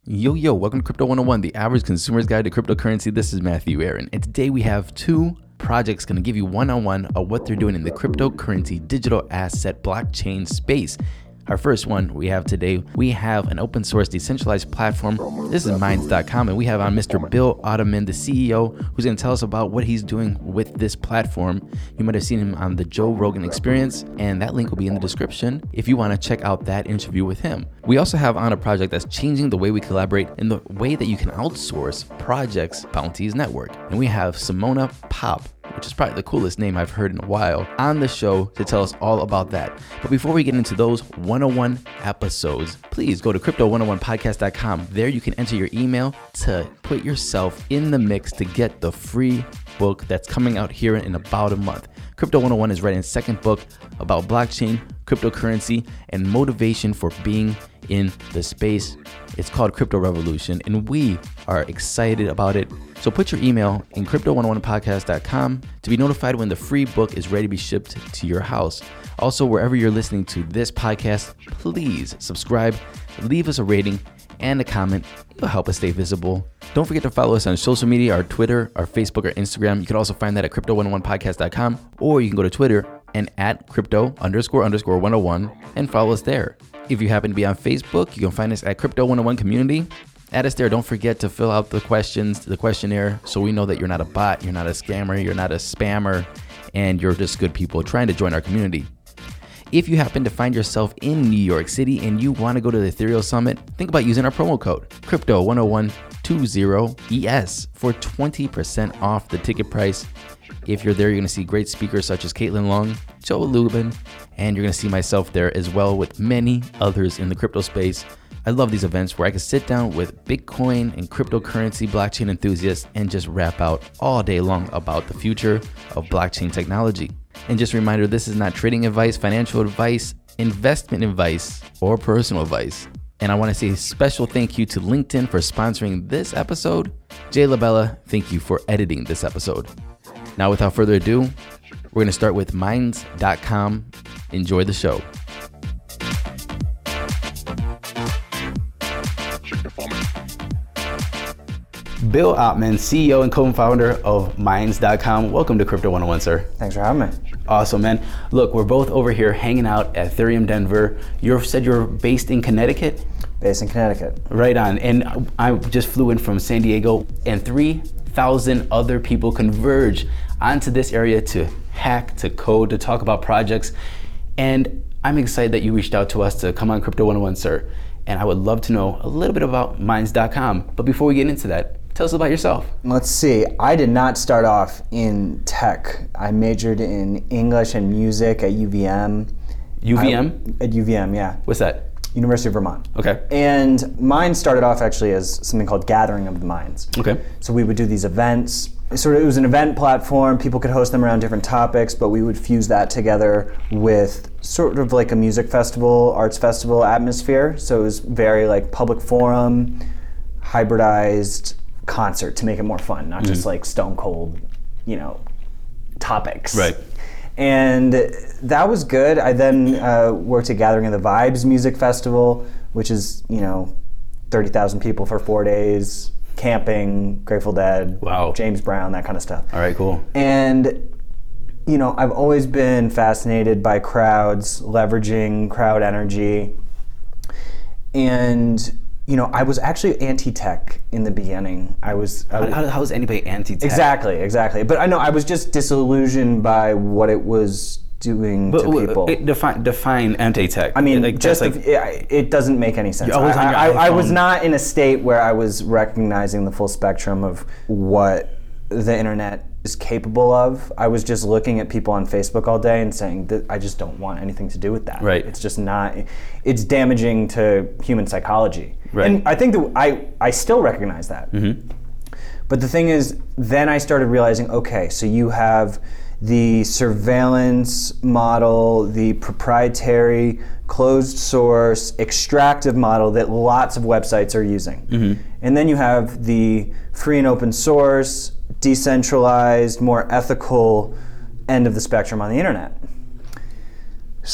Yo, welcome to Crypto 101, the average consumer's guide to cryptocurrency. This is Matthew Aaron, and today we have two projects going to give you one-on-one of what they're doing in the cryptocurrency digital asset blockchain space. Our first one we have today, we have an open source decentralized platform. This is Minds.com, and we have on Mr. Bill Ottoman, the CEO, who's going to tell us about what he's doing with this platform. You might have seen him on the Joe Rogan Experience, and that link will be in the description if you want to check out that interview with him. We also have on a project that's changing the way we collaborate and the way that you can outsource projects, Bounties Network. And we have Simona Pop, which is probably the coolest name I've heard in a while, on the show to tell us all about that. But before we get into those 101 episodes, please go to crypto101podcast.com. There you can enter your email to put yourself in the mix to get the free book that's coming out here in about a month. Crypto 101 is writing a second book about blockchain, cryptocurrency, and motivation for being in the space. It's called Crypto Revolution, and we are excited about it. So put your email in crypto101podcast.com to be notified when the free book is ready to be shipped to your house. Also, wherever you're listening to this podcast, please subscribe, leave us a rating and a comment. It'll help us stay visible. Don't forget to follow us on social media, our Twitter, our Facebook, or Instagram. You can also find that at crypto101podcast.com, or you can go to Twitter and at crypto__101 and follow us there. If you happen to be on Facebook, you can find us at Crypto 101 Community. Add us there. Don't forget to fill out the questionnaire, so we know that you're not a bot, you're not a scammer, you're not a spammer, and you're just good people trying to join our community. If you happen to find yourself in New York City and you want to go to the Ethereum Summit, think about using our promo code Crypto10120ES for 20% off the ticket price. If you're there, you're going to see great speakers such as Caitlin Long, Joe Lubin, and you're going to see myself there as well with many others in the crypto space. I love these events where I can sit down with Bitcoin and cryptocurrency blockchain enthusiasts and just rap out all day long about the future of blockchain technology. And just a reminder, this is not trading advice, financial advice, investment advice, or personal advice. And I want to say a special thank you to LinkedIn for sponsoring this episode. Jay LaBella, thank you for editing this episode. Now, without further ado, we're going to start with Minds.com. Enjoy the show. Bill Ottoman, CEO and co-founder of Minds.com. Welcome to Crypto 101, sir. Thanks for having me. Awesome, man. Look, we're both over here hanging out at Ethereum Denver. You said you're based in Connecticut? Based in Connecticut. Right on. And I just flew in from San Diego, and 3,000 other people converge onto this area to hack, to code, to talk about projects. And I'm excited that you reached out to us to come on Crypto 101, sir. And I would love to know a little bit about Minds.com. But before we get into that, tell us about yourself. Let's see. I did not start off in tech. I majored in English and music at UVM. UVM? At UVM, yeah. What's that? University of Vermont. Okay. And mine started off actually as something called Gathering of the Minds. Okay. So we would do these events. It was an event platform. People could host them around different topics, but we would fuse that together with sort of like a music festival, arts festival atmosphere. So it was very like public forum, hybridized concert to make it more fun, not just like stone cold, topics. Right. And that was good. I then worked at Gathering of the Vibes Music Festival, which is, 30,000 people for 4 days, camping, Grateful Dead, wow, James Brown, that kind of stuff. All right, cool. And, I've always been fascinated by crowds, leveraging crowd energy. And I was actually anti-tech in the beginning. How is anybody anti-tech? Exactly. But I know I was just disillusioned by what it was doing to people. Define anti-tech. I mean, it doesn't make any sense. I was not in a state where I was recognizing the full spectrum of what the internet is capable of. I was just looking at people on Facebook all day and saying that I just don't want anything to do with that. Right. It's just not. It's damaging to human psychology. Right. And I think that I still recognize that. Mm-hmm. But the thing is, then I started realizing, okay, so you have the surveillance model, the proprietary, closed source, extractive model that lots of websites are using. Mm-hmm. And then you have the free and open source, decentralized, more ethical end of the spectrum on the internet.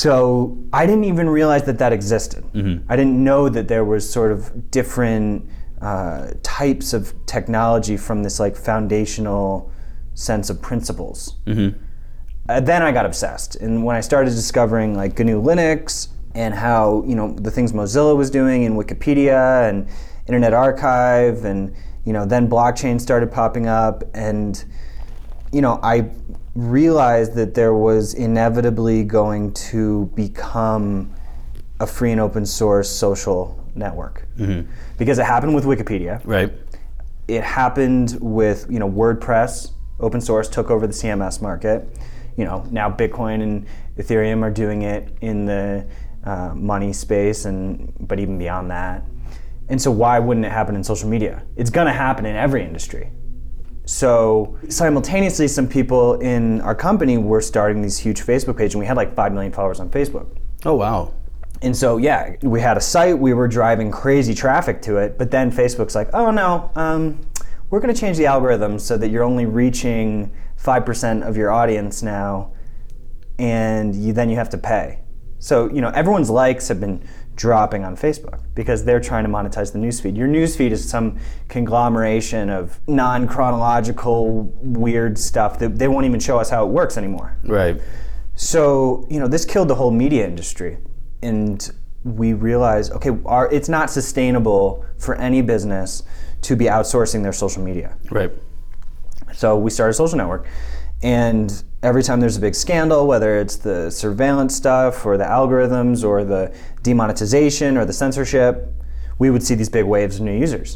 So I didn't even realize that existed. Mm-hmm. I didn't know that there was sort of different types of technology from this like foundational sense of principles. Then I got obsessed, and when I started discovering like GNU Linux and how the things Mozilla was doing in Wikipedia and Internet Archive, and then blockchain started popping up, and I realized that there was inevitably going to become a free and open source social network. Because it happened with Wikipedia. Right. It happened with WordPress. Open source took over the CMS market. Now Bitcoin and Ethereum are doing it in the money space, but even beyond that. And so why wouldn't it happen in social media? It's going to happen in every industry. So simultaneously, some people in our company were starting these huge Facebook pages, and we had like 5 million followers on Facebook. Oh, wow. And so, yeah, we had a site, we were driving crazy traffic to it, but then Facebook's like, oh no, we're going to change the algorithm so that you're only reaching 5% of your audience now, and then you have to pay. So, everyone's likes have been dropping on Facebook because they're trying to monetize the newsfeed. Your newsfeed is some conglomeration of non-chronological weird stuff that they won't even show us how it works anymore. Right. So, this killed the whole media industry. And we realized, okay, it's not sustainable for any business to be outsourcing their social media. Right. So we started a social network, and every time there's a big scandal, whether it's the surveillance stuff or the algorithms or the demonetization or the censorship, we would see these big waves of new users.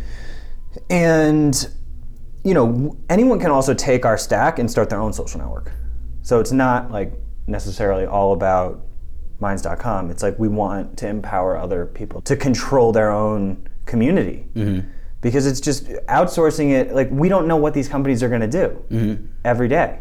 And anyone can also take our stack and start their own social network. So it's not like necessarily all about Minds.com. It's like we want to empower other people to control their own community. Because it's just outsourcing it, like we don't know what these companies are going to do every day.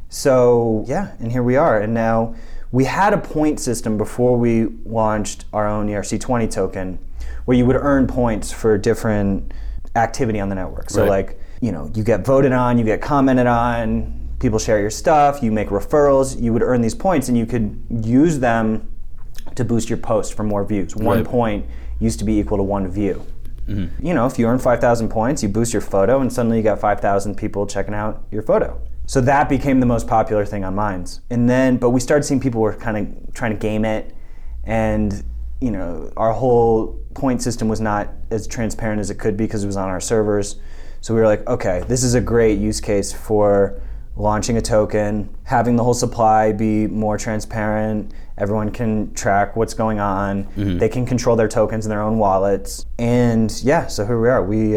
So yeah, and here we are. And now we had a point system before we launched our own ERC20 token where you would earn points for different activity on the network. So you get voted on, you get commented on, people share your stuff, you make referrals, you would earn these points, and you could use them to boost your post for more views. One point used to be equal to one view. If you earn 5,000 points, you boost your photo, and suddenly you got 5,000 people checking out your photo. So that became the most popular thing on Minds. But we started seeing people were kind of trying to game it, and our whole point system was not as transparent as it could be because it was on our servers. So we were like, okay, this is a great use case for launching a token, having the whole supply be more transparent. Everyone can track what's going on. They can control their tokens in their own wallets. And yeah, so here we are. We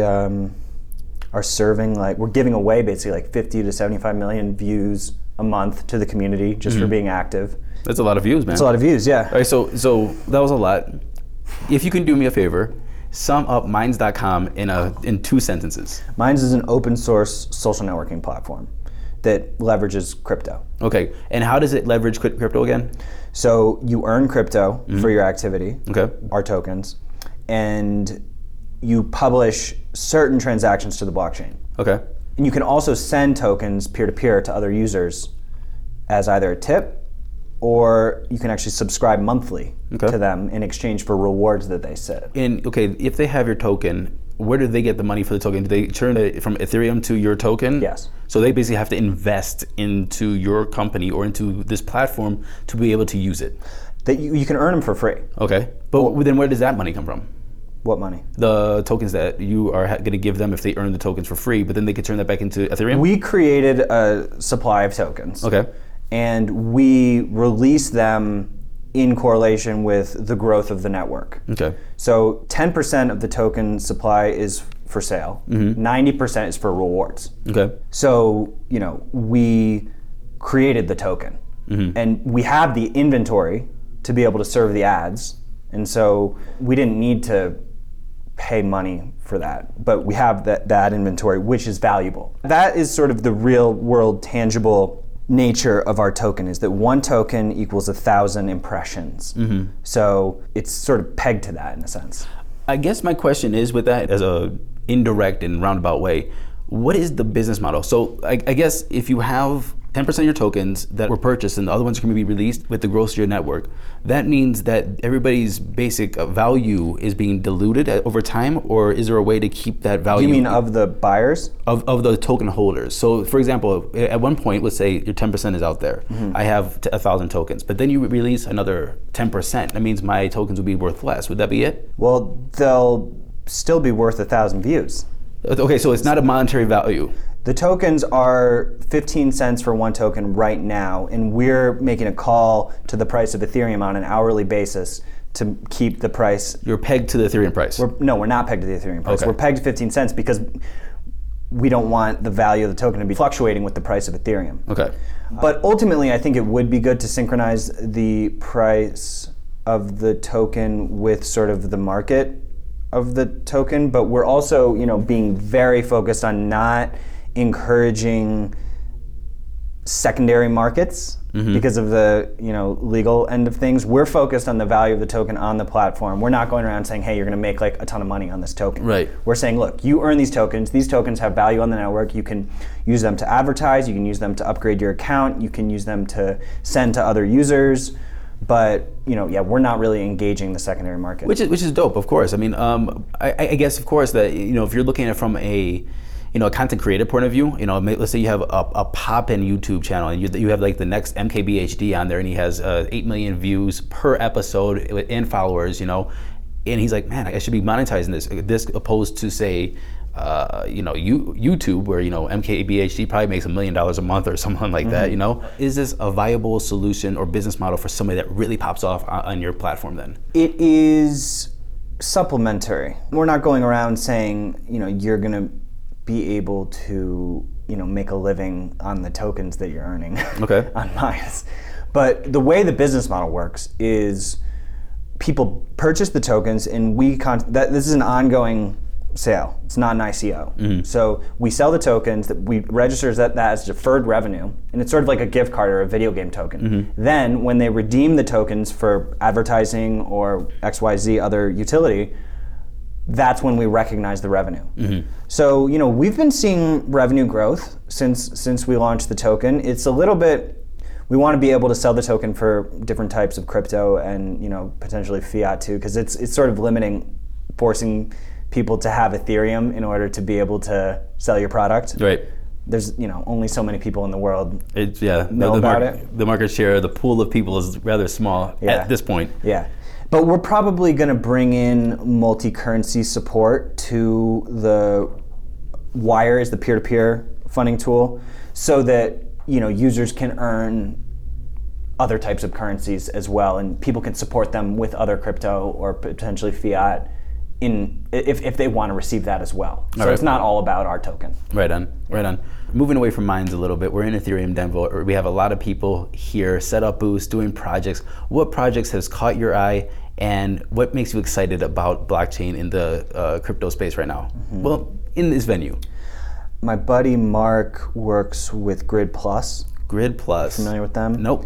are serving, we're giving away basically 50 to 75 million views a month to the community just for being active. That's a lot of views, man. That's a lot of views, yeah. All right, so that was a lot. If you can do me a favor, sum up Minds.com in 2 sentences. Minds is an open source social networking platform that leverages crypto. Okay, and how does it leverage crypto again? So you earn crypto for your activity, okay, our tokens, and you publish certain transactions to the blockchain. Okay. And you can also send tokens peer-to-peer to other users as either a tip, or you can actually subscribe monthly to them in exchange for rewards that they set. And okay, if they have your token, where do they get the money for the token? Do they turn it from Ethereum to your token? Yes. So they basically have to invest into your company or into this platform to be able to use it. That you can earn them for free. Okay, but then where does that money come from? What money? The tokens that you are going to give them if they earn the tokens for free, but then they could turn that back into Ethereum? We created a supply of tokens. Okay. And we release them in correlation with the growth of the network. Okay. So 10% of the token supply is for sale. 90% is for rewards. Okay. So, we created the token. And we have the inventory to be able to serve the ads. And so we didn't need to pay money for that, but we have that inventory, which is valuable. That is sort of the real world tangible nature of our token, is that one token equals 1,000 impressions. So it's sort of pegged to that in a sense. I guess my question is, with that as a indirect and roundabout way, what is the business model? So I guess if you have 10% of your tokens that were purchased and the other ones are going to be released with the growth of your network, that means that everybody's basic value is being diluted over time, or is there a way to keep that value? You mean of the buyers? Of the token holders. So for example, at one point, let's say your 10% is out there. I have 1,000 tokens, but then you release another 10%. That means my tokens would be worth less. Would that be it? Well, they'll still be worth 1,000 views. Okay, so it's not a monetary value. The tokens are 15 cents for one token right now, and we're making a call to the price of Ethereum on an hourly basis to keep the price. You're pegged to the Ethereum price. We're not pegged to the Ethereum price. Okay. We're pegged to 15 cents because we don't want the value of the token to be fluctuating with the price of Ethereum. Okay. But ultimately, I think it would be good to synchronize the price of the token with sort of the market of the token. But we're also, being very focused on not encouraging secondary markets because of the legal end of things. We're focused on the value of the token on the platform. We're not going around saying, hey, you're going to make like a ton of money on this token. Right. We're saying, look, you earn these tokens have value on the network. You can use them to advertise, you can use them to upgrade your account, you can use them to send to other users. But we're not really engaging the secondary market, which is dope, of course. I mean, I guess of course that if you're looking at it from a content creator point of view, let's say you have a pop-in YouTube channel and you have like the next MKBHD on there and he has 8 million views per episode and followers, and he's like, man, I should be monetizing this opposed to say, YouTube where, MKBHD probably makes $1 million a month or something like that, Is this a viable solution or business model for somebody that really pops off on your platform then? It is supplementary. We're not going around saying, you're going to be able to, make a living on the tokens that you're earning on Midas. But the way the business model works is people purchase the tokens and this is an ongoing sale. It's not an ICO. So we sell the tokens, that we register that as deferred revenue, and it's sort of like a gift card or a video game token. Then when they redeem the tokens for advertising or XYZ other utility, that's when we recognize the revenue. So, we've been seeing revenue growth since we launched the token. It's a little bit, we want to be able to sell the token for different types of crypto and, potentially fiat too, because it's sort of forcing people to have Ethereum in order to be able to sell your product. Right. There's, only so many people in the world know about it. The market share, the pool of people is rather small at this point. Yeah. But we're probably going to bring in multi-currency support to the Wire, is the peer-to-peer funding tool, so that users can earn other types of currencies as well, and people can support them with other crypto or potentially fiat if they want to receive that as well. So it's not all about our token. Right on. Moving away from Minds a little bit, we're in Ethereum Denver. We have a lot of people here set up booths, doing projects. What projects has caught your eye, and what makes you excited about blockchain in the crypto space right now? Well, in this venue. My buddy Mark works with Grid Plus. Grid Plus. Familiar with them? Nope.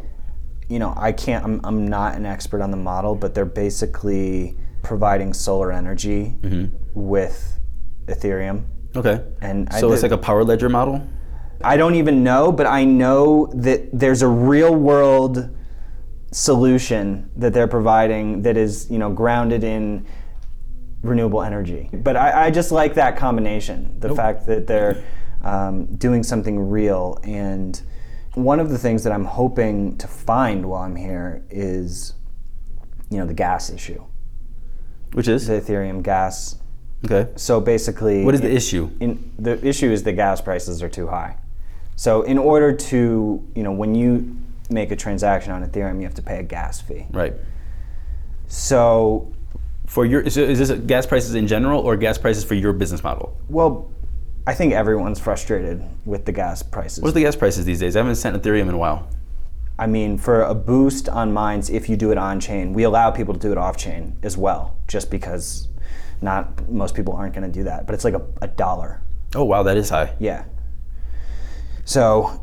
I'm not an expert on the model, but they're basically providing solar energy with Ethereum. Okay. So it's like a power ledger model? I don't even know, but I know that there's a real world solution that they're providing that is, grounded in renewable energy. But I just like that combination, the fact that they're doing something real. And one of the things that I'm hoping to find while I'm here is, the gas issue. Which is? The Ethereum gas. Okay. So basically... What is the issue? The issue is the gas prices are too high. So in order to, when you make a transaction on Ethereum, you have to pay a gas fee. Right. So... Is this gas prices in general or gas prices for your business model? Well, I think everyone's frustrated with the gas prices. What's the gas prices these days? I haven't sent Ethereum in a while. I mean, for a boost on Minds, if you do it on-chain, we allow people to do it off-chain as well, just because not most people aren't going to do that. But it's like a dollar. Oh, wow, that is high. Yeah. So,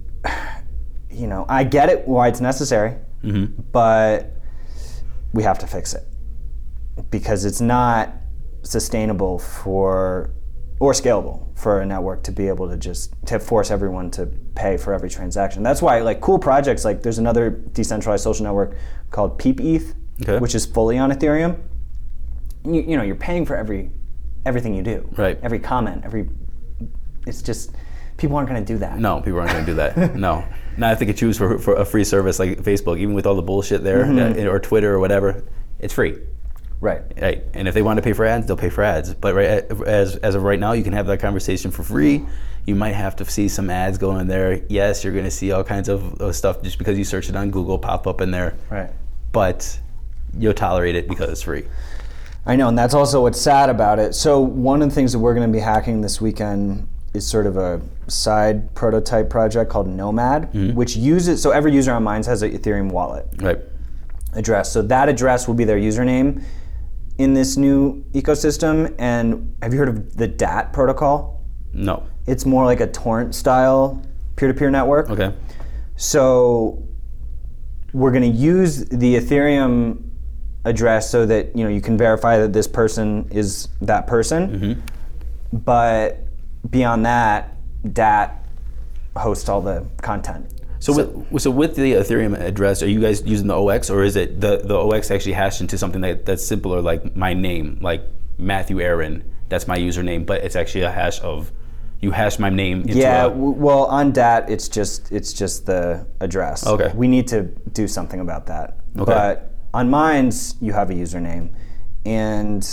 I get it, why it's necessary, but we have to fix it. Because it's not sustainable for or scalable for a network to be able to force everyone to pay for every transaction. That's why like cool projects, like there's another decentralized social network called PeepETH, which is fully on Ethereum. You know, you're paying for everything you do. Right. Every comment, it's just, people aren't going to do that. No, people aren't going to do that. No. Now if they could choose for a free service like Facebook, even with all the bullshit there, or Twitter or whatever, it's free. Right. And if they want to pay for ads, they'll pay for ads. But as of right now, you can have that conversation for free. You might have to see some ads go in there. Yes, you're going to see all kinds of stuff just because you search it on Google pop up in there. Right. But you'll tolerate it because it's free. I know, and that's also what's sad about it. So one of the things that we're going to be hacking this weekend is sort of a side prototype project called Nomad, which uses, so every user on Minds has an Ethereum wallet address. So that address will be their username in this new ecosystem. And have you heard of the DAT protocol? No. It's more like a torrent style peer-to-peer network. Okay. So we're going to use the Ethereum address so that you can verify that this person is that person. But beyond that, DAT hosts all the content. So with the Ethereum address, are you guys using the OX, or is it the OX actually hashed into something that's simpler, like my name, like Matthew Aaron? That's my username, but it's actually a hash of, you hash my name into well, on DAT, it's just the address. Okay. We need to do something about that. Okay. But on Minds, you have a username, and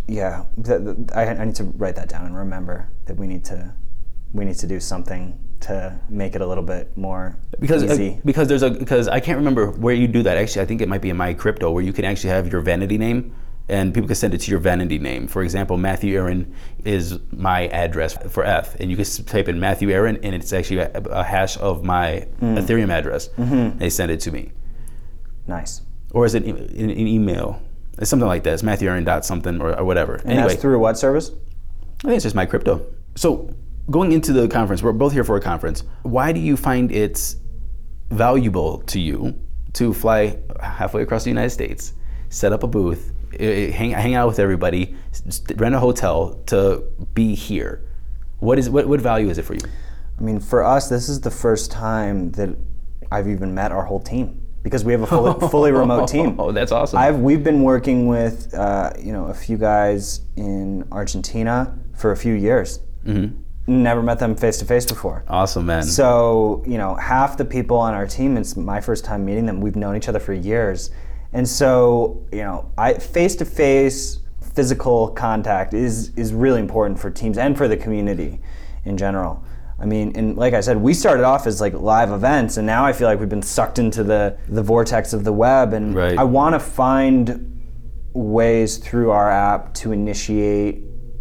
I need to write that down and remember that we need to do something to make it a little bit more easy. Because I can't remember where you do that. Actually, I think it might be in My Crypto, where you can actually have your vanity name, and people can send it to your vanity name. For example, Matthew Aaron is my address for F, and you can type in Matthew Aaron, and it's actually a hash of my Ethereum address. They send it to me. Nice. Or is it an email? It's something like that. It's Matthew Aaron dot something or whatever. And that's through what service? I think it's just My Crypto. So going into the conference, we're both here for a conference. Why do you find it's valuable to you to fly halfway across the United States, set up a booth, hang out with everybody, rent a hotel to be here? What value is it for you? I mean, for us, this is the first time that I've even met our whole team, because we have a fully remote team. Oh, that's awesome. We've been working with a few guys in Argentina for a few years. Never met them face to face before. Awesome, man. So half the people on our team, it's my first time meeting them. We've known each other for years, and so face to face physical contact is really important for teams and for the community in general. I mean, and like I said, we started off as like live events, and now I feel like we've been sucked into the vortex of the web, and I want to find ways through our app to initiate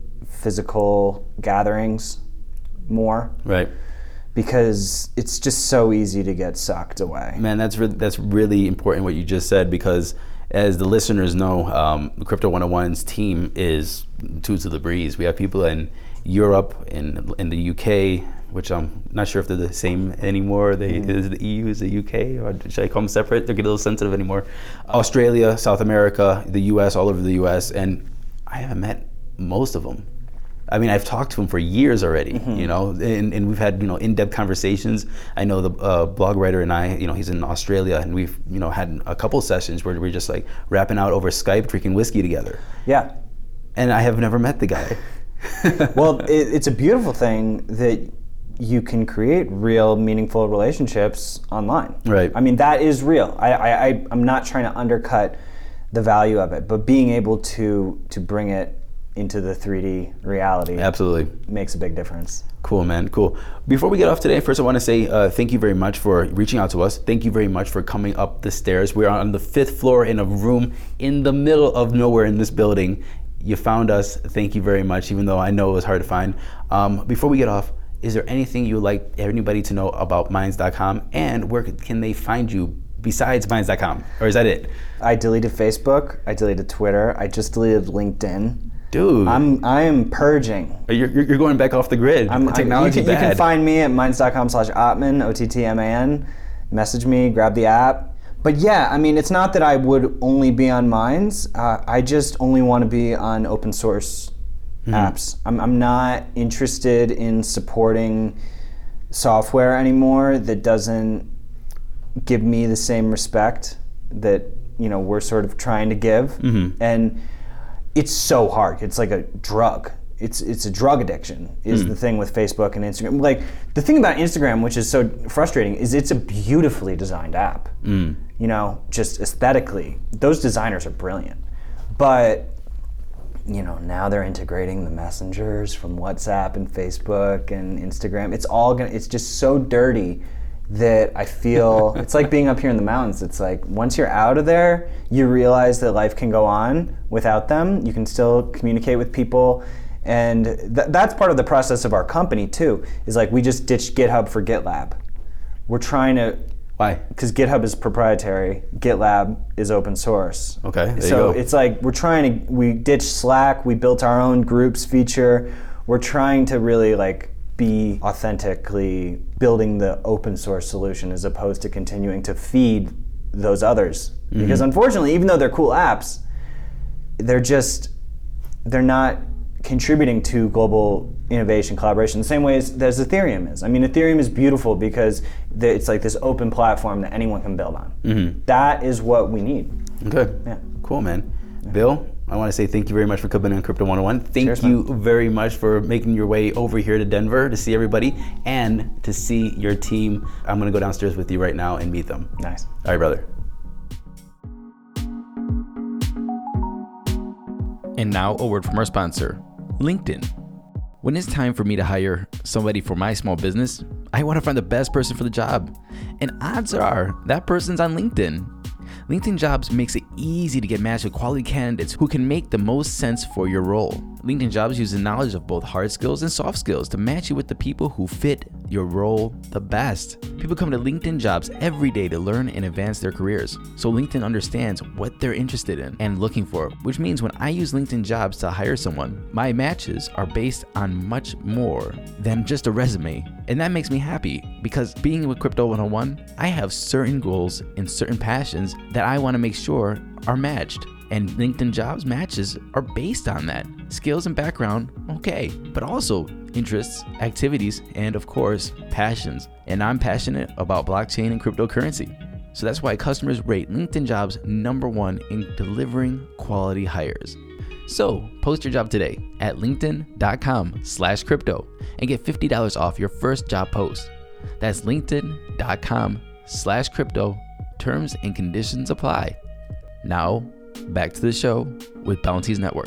physical gatherings more. Right. Because it's just so easy to get sucked away. Man, that's really important what you just said, because as the listeners know, Crypto 101's team is two to the breeze. We have people in Europe, in the UK, which I'm not sure if they're the same anymore. Is the EU, is the UK, or should I call them separate? They're getting a little sensitive anymore. Australia, South America, the US, all over the US, and I haven't met most of them. I mean, I've talked to him for years already, and we've had, in-depth conversations. I know the blog writer and I, he's in Australia, and we've, had a couple sessions where we're just like rapping out over Skype, drinking whiskey together. Yeah. And I have never met the guy. Well, it's a beautiful thing that you can create real, meaningful relationships online. Right. I mean, that is real. I'm not trying to undercut the value of it, but being able to bring it into the 3D reality absolutely makes a big difference. Cool, man. Cool. Before we get off today, first I want to say thank you very much for reaching out to us. Thank you very much for coming up the stairs. We're on the 5th floor in a room in the middle of nowhere in this building. You found us. Thank you very much, even though I know it was hard to find. Before we get off, is there anything you would like anybody to know about Minds.com, and where can they find you besides Minds.com? Or is that it? I deleted Facebook. I deleted Twitter. I just deleted LinkedIn. Dude, I am purging. You're going back off the grid. Technology you can find me at minds.com/Ottman, OTTMAN. Message me, grab the app. But yeah, I mean, it's not that I would only be on Minds. I just only want to be on open source apps. I'm not interested in supporting software anymore that doesn't give me the same respect that we're sort of trying to give. And it's so hard. It's like a drug. It's a drug addiction is the thing with Facebook and Instagram. Like, the thing about Instagram, which is so frustrating, is it's a beautifully designed app. Just aesthetically, those designers are brilliant. But now they're integrating the messengers from WhatsApp and Facebook and Instagram. It's just so dirty that I feel it's like being up here in the mountains. It's like once you're out of there, you realize that life can go on without them. You can still communicate with people. And that's part of the process of our company too, is like we just ditched GitHub for GitLab. We're trying to... Why? Because GitHub is proprietary, GitLab is open source. Okay, there so you go. It's like we ditched Slack, we built our own groups feature. We're trying to really be authentically building the open source solution as opposed to continuing to feed those others. Because unfortunately, even though they're cool apps, they're not contributing to global innovation, collaboration, the same way as Ethereum is. I mean, Ethereum is beautiful because it's like this open platform that anyone can build on. That is what we need. Okay. Yeah. Cool, man. Bill, I want to say thank you very much for coming on Crypto 101. Thank you very much for making your way over here to Denver to see everybody and to see your team. I'm going to go downstairs with you right now and meet them. Nice. All right, brother. And now a word from our sponsor, LinkedIn. When it's time for me to hire somebody for my small business, I want to find the best person for the job. And odds are that person's on LinkedIn. LinkedIn Jobs makes it easy to get matched with quality candidates who can make the most sense for your role. LinkedIn Jobs uses knowledge of both hard skills and soft skills to match you with the people who fit your role the best. People come to LinkedIn Jobs every day to learn and advance their careers. So LinkedIn understands what they're interested in and looking for, which means when I use LinkedIn Jobs to hire someone, my matches are based on much more than just a resume. And that makes me happy because being with Crypto 101, I have certain goals and certain passions that I want to make sure are matched. And LinkedIn Jobs matches are based on that. Skills and background, okay, but also interests, activities, and of course, passions. And I'm passionate about blockchain and cryptocurrency. So that's why customers rate LinkedIn Jobs #1 in delivering quality hires. So post your job today at linkedin.com/crypto and get $50 off your first job post. That's linkedin.com/crypto. Terms and conditions apply. Now, back to the show with Bounties Network.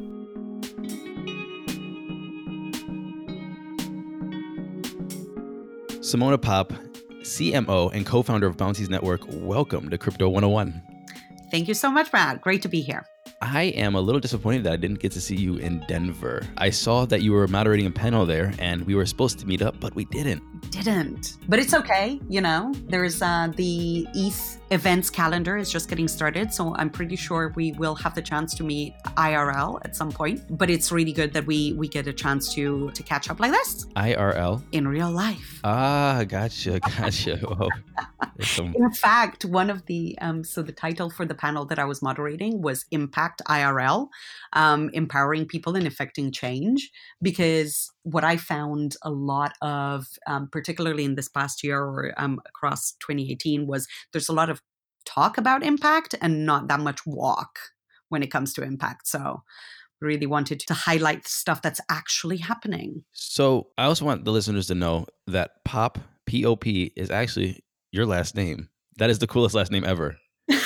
Simona Pop, CMO and co-founder of Bounties Network, welcome to Crypto 101. Thank you so much, Brad. Great to be here. I am a little disappointed that I didn't get to see you in Denver. I saw that you were moderating a panel there and we were supposed to meet up, but we didn't. But it's okay. There's the ETH events calendar is just getting started. So I'm pretty sure we will have the chance to meet IRL at some point. But it's really good that we get a chance to catch up like this. IRL? In real life. Ah, gotcha. Oh, In fact, one of the, so the title for the panel that I was moderating was Impact IRL, empowering people and affecting change. Because what I found a lot of, particularly in this past year or across 2018, was there's a lot of talk about impact and not that much walk when it comes to impact. So really wanted to highlight stuff that's actually happening. So I also want the listeners to know that Pop, P-O-P, is actually your last name. That is the coolest last name ever.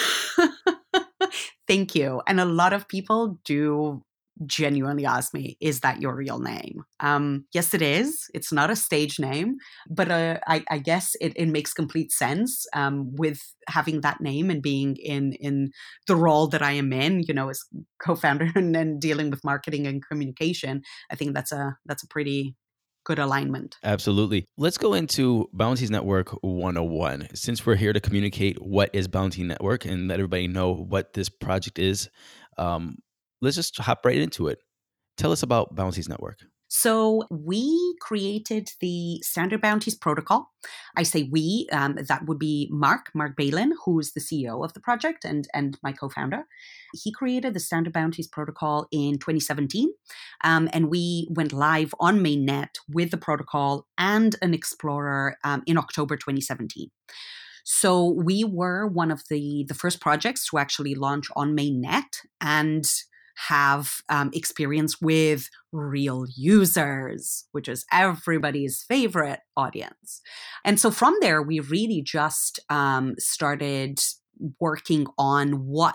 Thank you. And a lot of people do genuinely ask me, is that your real name? Yes, it is. It's not a stage name, but I guess it makes complete sense with having that name and being in the role that I am in, as co-founder and dealing with marketing and communication. I think that's a pretty good alignment. Absolutely. Let's go into Bounties Network 101. Since we're here to communicate what is Bounty Network and let everybody know what this project is, let's just hop right into it. Tell us about Bounties Network. So we created the Standard Bounties protocol. I say we, that would be Mark Balin, who is the CEO of the project and my co-founder. He created the Standard Bounties protocol in 2017, and we went live on mainnet with the protocol and an Explorer in October 2017. So we were one of the first projects to actually launch on mainnet and have experience with real users, which is everybody's favorite audience. And so from there, we really just started working on what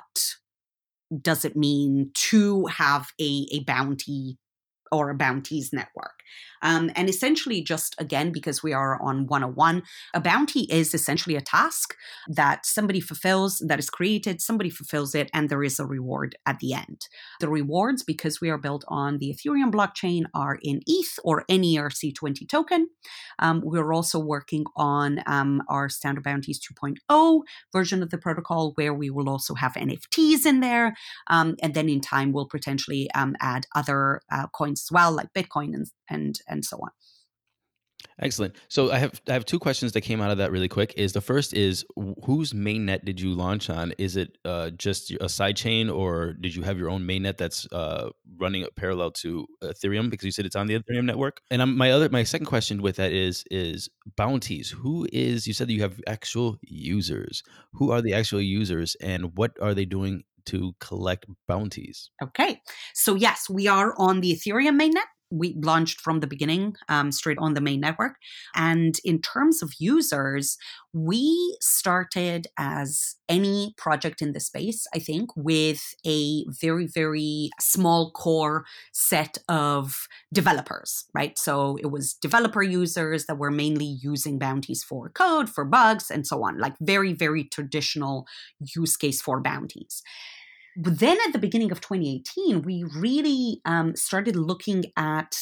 does it mean to have a bounty or a bounties network. And essentially just, again, because we are on 101, a bounty is essentially a task that somebody fulfills, that is created, somebody fulfills it, and there is a reward at the end. The rewards, because we are built on the Ethereum blockchain, are in ETH or any ERC20 token. We're also working on our Standard Bounties 2.0 version of the protocol, where we will also have NFTs in there. And then in time, we'll potentially add other coins as well, like Bitcoin and so on. Excellent. So I have two questions that came out of that really quick. The first is, whose mainnet did you launch on? Is it just a sidechain, or did you have your own mainnet that's running parallel to Ethereum, because you said it's on the Ethereum network? And my second question with that is bounties. You said that you have actual users. Who are the actual users, and what are they doing to collect bounties? Okay. So yes, we are on the Ethereum mainnet. We launched from the beginning, straight on the main network. And in terms of users, we started as any project in the space, I think, with a very, very small core set of developers, right? So it was developer users that were mainly using bounties for code, for bugs, and so on, like very, very traditional use case for bounties. But then at the beginning of 2018, we really started looking at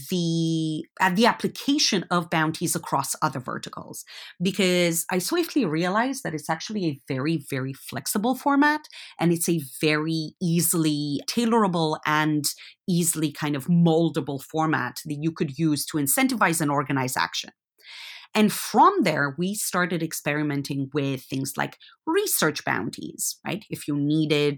the application of bounties across other verticals, because I swiftly realized that it's actually a very, very flexible format, and it's a very easily tailorable and easily kind of moldable format that you could use to incentivize and organize action. And from there, we started experimenting with things like research bounties, right? If you needed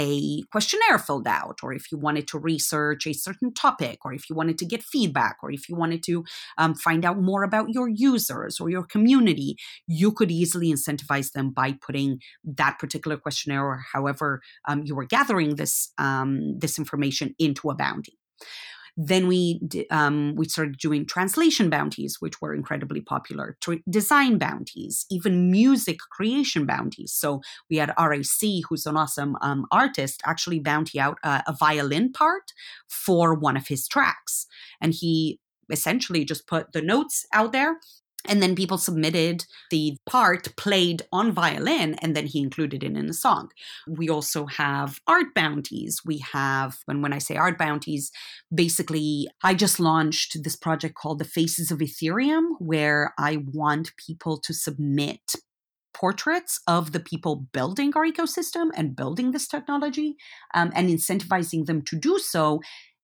a questionnaire filled out, or if you wanted to research a certain topic, or if you wanted to get feedback, or if you wanted to find out more about your users or your community, you could easily incentivize them by putting that particular questionnaire, or however you were gathering this information, into a bounty. Then we started doing translation bounties, which were incredibly popular, design bounties, even music creation bounties. So we had RAC, who's an awesome artist, actually bounty out a violin part for one of his tracks. And he essentially just put the notes out there, and then people submitted the part played on violin, and then he included it in a song. We also have art bounties. We have, when I say art bounties, basically, I just launched this project called The Faces of Ethereum, where I want people to submit portraits of the people building our ecosystem and building this technology, and incentivizing them to do so,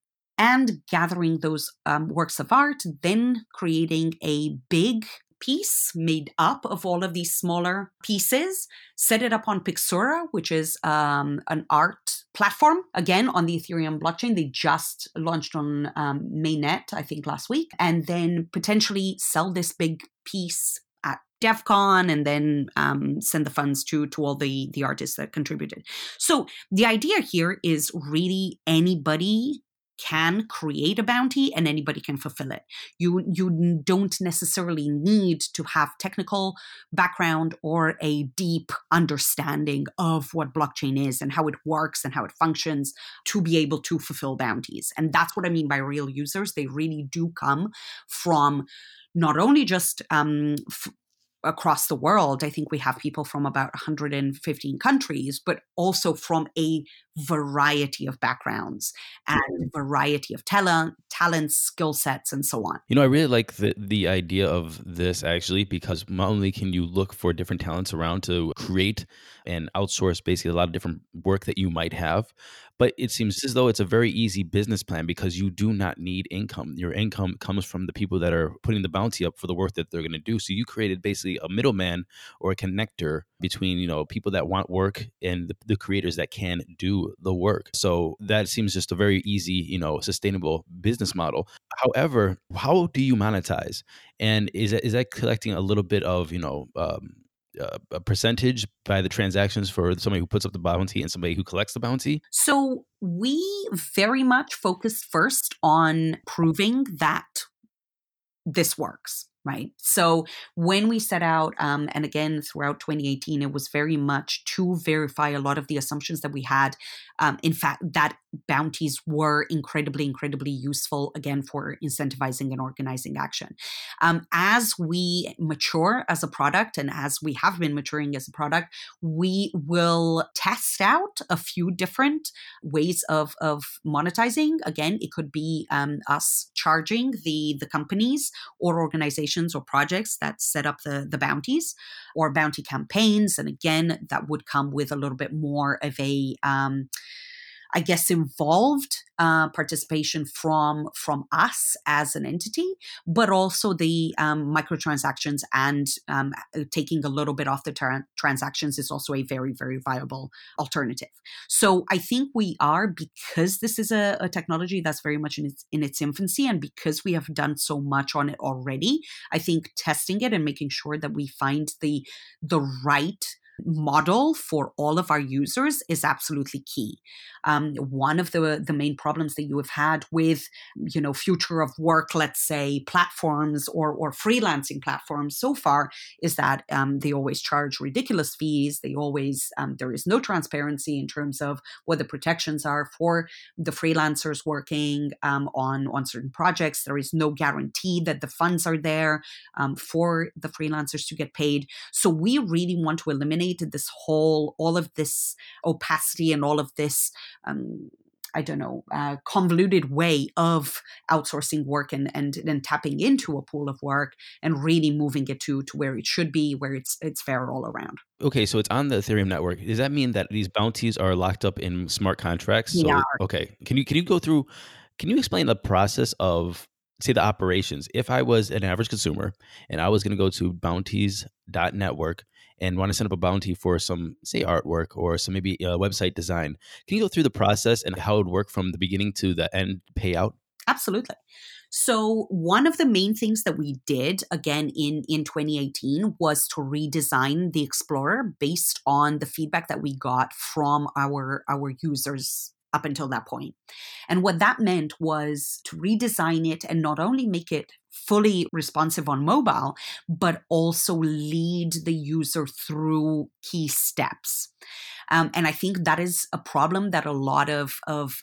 and gathering those works of art, then creating a big piece made up of all of these smaller pieces, set it up on Pixura, which is an art platform, again, on the Ethereum blockchain. They just launched on mainnet, I think, last week, and then potentially sell this big piece at DevCon, and then send the funds to all the artists that contributed. So the idea here is really anybody can create a bounty and anybody can fulfill it. You don't necessarily need to have technical background or a deep understanding of what blockchain is and how it works and how it functions to be able to fulfill bounties. And that's what I mean by real users. They really do come from not only just across the world. I think we have people from about 115 countries, but also from a variety of backgrounds and variety of talents, skill sets, and so on. I really like the idea of this, actually, because not only can you look for different talents around to create and outsource basically a lot of different work that you might have, But it seems as though it's a very easy business plan because you do not need income. Your income comes from the people that are putting the bounty up for the work that they're going to do. So you created basically a middleman or a connector between, people that want work and the creators that can do the work. So that seems just a very easy, sustainable business model. However, how do you monetize? And is that collecting a little bit of, a percentage by the transactions for somebody who puts up the bounty and somebody who collects the bounty? So we very much focus first on proving that this works, right? So when we set out, and again, throughout 2018, it was very much to verify a lot of the assumptions that we had. In fact, that bounties were incredibly, incredibly useful, again, for incentivizing and organizing action. As we mature as a product, and as we have been maturing as a product, we will test out a few different ways of monetizing. Again, it could be us charging the companies or organizations or projects that set up the bounties or bounty campaigns. And again, that would come with a little bit more of a involved participation from us as an entity, but also the microtransactions and taking a little bit off the transactions is also a very, very viable alternative. So I think we are, because this is a technology that's very much in its infancy, and because we have done so much on it already, I think testing it and making sure that we find the right model for all of our users is absolutely key. One of the main problems that you have had with, future of work, let's say platforms or freelancing platforms so far is that they always charge ridiculous fees. They always, there is no transparency in terms of what the protections are for the freelancers working on certain projects. There is no guarantee that the funds are there for the freelancers to get paid. So we really want to eliminate all of this opacity and all of this, convoluted way of outsourcing work and tapping into a pool of work and really moving it to where it should be, where it's fair all around. Okay, so it's on the Ethereum network. Does that mean that these bounties are locked up in smart contracts? Yeah. Okay. Can you go through? Can you explain the process of, say, the operations? If I was an average consumer and I was going to go to bounties.network and want to set up a bounty for some, say, artwork or some maybe website design, can you go through the process and how it would work from the beginning to the end payout? Absolutely. So one of the main things that we did, again, in 2018 was to redesign the Explorer based on the feedback that we got from our users up until that point. And what that meant was to redesign it and not only make it fully responsive on mobile, but also lead the user through key steps. And I think that is a problem that a lot of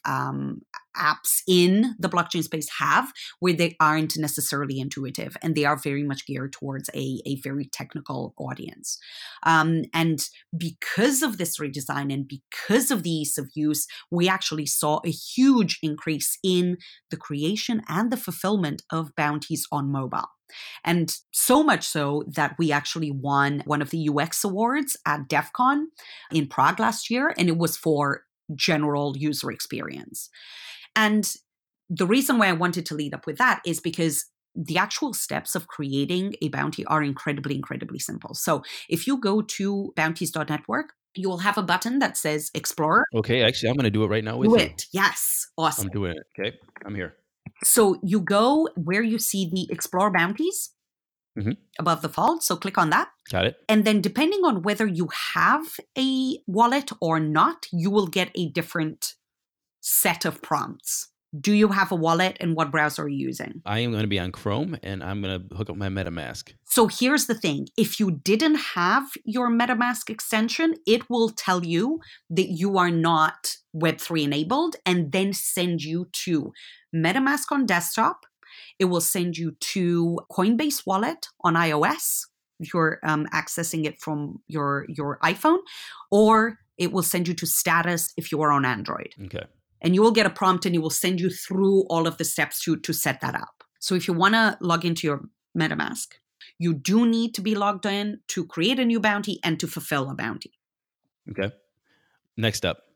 apps in the blockchain space have, where they aren't necessarily intuitive and they are very much geared towards a very technical audience. And because of this redesign and because of the ease of use, we actually saw a huge increase in the creation and the fulfillment of bounties on mobile. And so much so that we actually won one of the UX awards at DEF CON in Prague last year, and it was for general user experience. And the reason why I wanted to lead up with that is because the actual steps of creating a bounty are incredibly, incredibly simple. So if you go to bounties.network, you will have a button that says Explorer. Okay, actually, I'm going to do it right now with Do you. it. Yes. Awesome. I'm doing it. Okay, I'm here. So you go where you see the Explore bounties above the fold. So click on that. Got it. And then depending on whether you have a wallet or not, you will get a different set of prompts. Do you have a wallet and what browser are you using? I am going to be on Chrome and I'm going to hook up my MetaMask. So here's the thing. If you didn't have your MetaMask extension, it will tell you that you are not Web3 enabled and then send you to MetaMask on desktop. It will send you to Coinbase Wallet on iOS if you're accessing it from your iPhone, or it will send you to Status if you are on Android. Okay. And you will get a prompt and it will send you through all of the steps to set that up. So if you want to log into your MetaMask, you do need to be logged in to create a new bounty and to fulfill a bounty. Okay. Next up.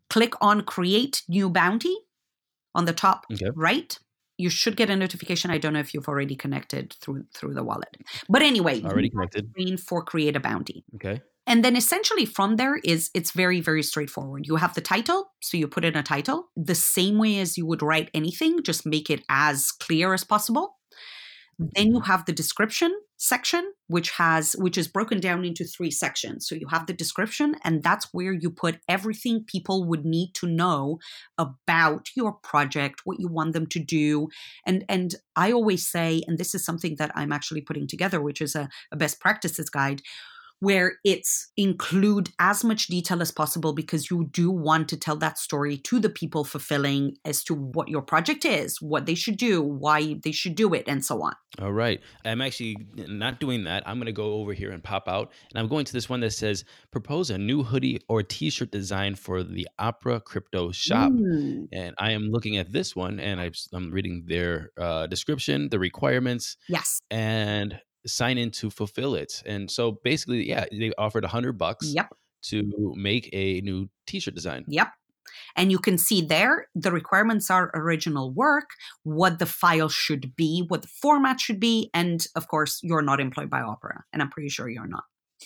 click on Create New Bounty on the top right. You should get a notification. I don't know if you've already connected through the wallet. But anyway, already connected. Screen for Create a Bounty. Okay. And then essentially from there it's very, very straightforward. You have the title, so you put in a title the same way as you would write anything, just make it as clear as possible. Then you have the description section, which is broken down into 3 sections. So you have the description, and that's where you put everything people would need to know about your project, what you want them to do. And I always say, and this is something that I'm actually putting together, which is a best practices guide, where it's include as much detail as possible, because you do want to tell that story to the people fulfilling as to what your project is, what they should do, why they should do it, and so on. All right. I'm actually not doing that. I'm going to go over here and pop out, and I'm going to this one that says, propose a new hoodie or t-shirt design for the Opera Crypto shop. And I am looking at this one, and I'm reading their description, the requirements. Yes. And sign in to fulfill it. And so basically, they offered $100 to make a new t-shirt design. Yep. And you can see there, the requirements are original work, what the file should be, what the format should be. And of course, you're not employed by Opera. And I'm pretty sure you're not.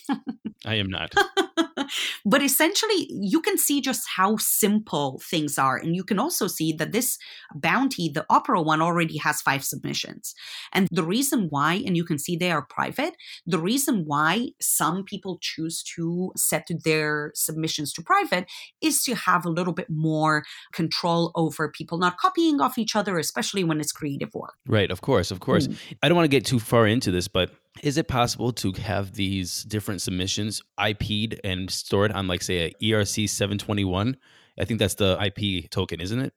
I am not. But essentially, you can see just how simple things are. And you can also see that this bounty, the Opera one, already has 5 submissions. And the reason why, and you can see they are private, the reason why some people choose to set their submissions to private is to have a little bit more control over people not copying off each other, especially when it's creative work. Right, of course. I don't want to get too far into this, but is it possible to have these different submissions IP'd and stored on, like, say, a ERC 721? I think that's the IP token, isn't it?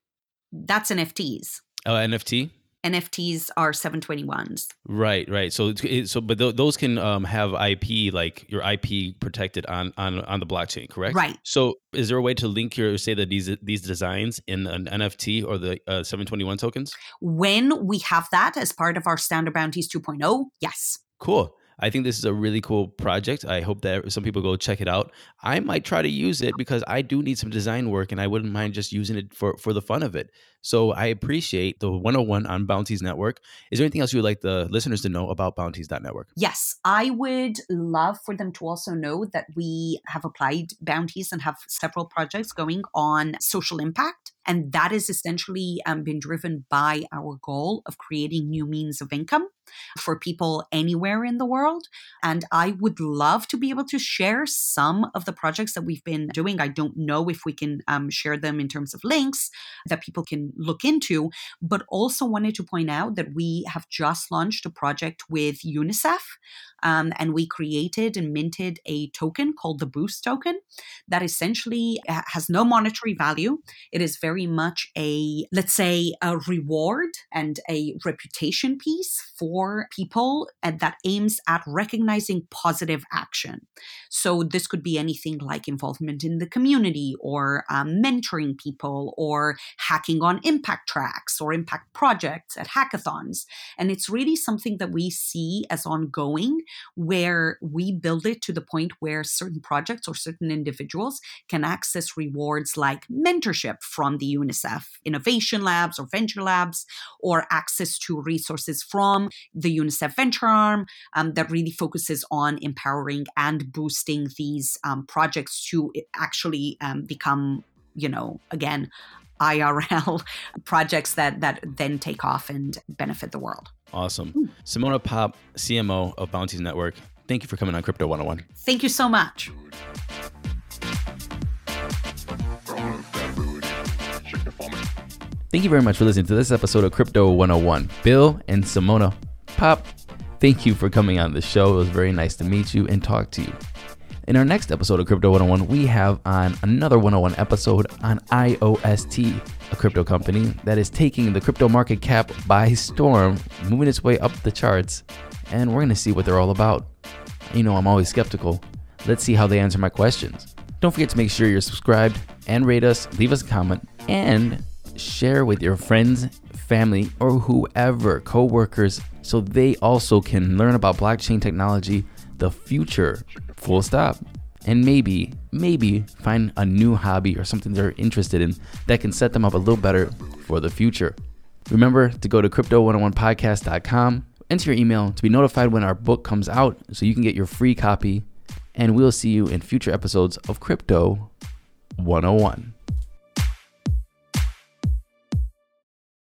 That's NFTs. Oh, NFT? NFTs are 721s. Right. So but those can have IP, like your IP protected on the blockchain, correct? Right. So is there a way to link these designs in an NFT or the 721 tokens? When we have that as part of our Standard Bounties 2.0, yes. Cool. I think this is a really cool project. I hope that some people go check it out. I might try to use it because I do need some design work, and I wouldn't mind just using it for the fun of it. So I appreciate the 101 on Bounties Network. Is there anything else you would like the listeners to know about Bounties.network? Yes, I would love for them to also know that we have applied bounties and have several projects going on social impact. And that is essentially been driven by our goal of creating new means of income for people anywhere in the world. And I would love to be able to share some of the projects that we've been doing. I don't know if we can share them in terms of links that people can look into, but also wanted to point out that we have just launched a project with UNICEF. And we created and minted a token called the Boost token that essentially has no monetary value. It is very much let's say, a reward and a reputation piece for people that aims at recognizing positive action. So this could be anything like involvement in the community, or mentoring people, or hacking on impact tracks or impact projects at hackathons. And it's really something that we see as ongoing, where we build it to the point where certain projects or certain individuals can access rewards like mentorship from the UNICEF Innovation Labs or Venture Labs, or access to resources from the UNICEF Venture Arm that really focuses on empowering and boosting these projects to actually become, again, IRL projects that then take off and benefit the world. Awesome. Simona Popp, CMO of Bounties Network, thank you for coming on Crypto 101. Thank you so much. Thank you very much for listening to this episode of Crypto 101. Bill and Simona Popp, thank you for coming on the show. It was very nice to meet you and talk to you. In our next episode of Crypto 101, we have on another 101 episode on IOST, a crypto company that is taking the crypto market cap by storm, moving its way up the charts, and we're going to see what they're all about. I'm always skeptical. Let's see how they answer my questions. Don't forget to make sure you're subscribed and rate us, leave us a comment, and share with your friends, family, or whoever, co-workers, so they also can learn about blockchain technology, the future, full stop. and maybe find a new hobby or something they're interested in that can set them up a little better for the future. Remember to go to crypto101podcast.com, enter your email to be notified when our book comes out so you can get your free copy, and we'll see you in future episodes of Crypto 101.